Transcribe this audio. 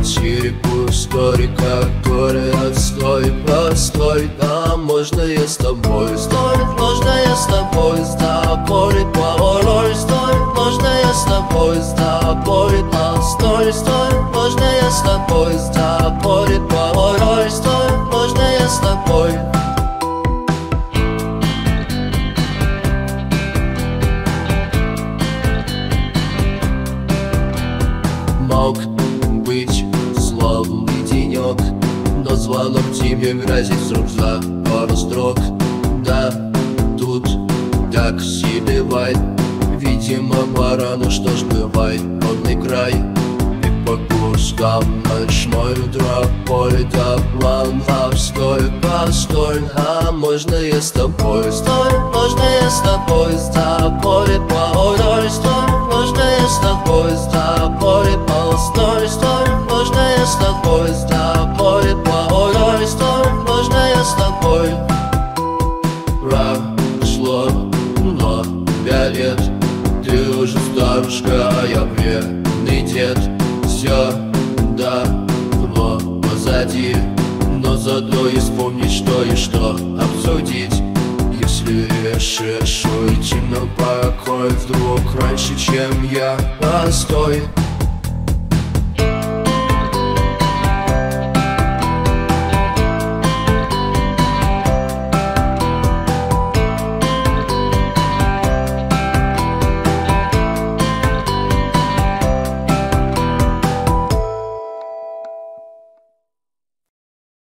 квартире пустой, как горе, отстой, постой. А можно я с тобой? Стой, можно я с тобой? Да, поле порой. Стой, можно я с тобой? Да, поле постой. Стой, можно я с тобой? Да, поле порой. Стой, можно я с тобой? Мог быть славный денек, но звонок тебе грозит вдруг за пару строк. Да, тут так себе вайб, видимо пора, ну что ж бывает, водный край. И по кускам ночной утро, поле до плана. Стой, постой, а можно я с тобой? Стой, можно я с тобой? Да, поле порой. Стой, можно я с тобой? Да, поле постой. Стой, можно я с тобой? Да, поле порой. Стой, можно я с тобой? Прошло много лет, ты уже старушка, а я вредный дед. Все давно позади, но зато и вспомнить, что и что обсудить. Если решишь уйти на покой вдруг раньше, чем я, постой.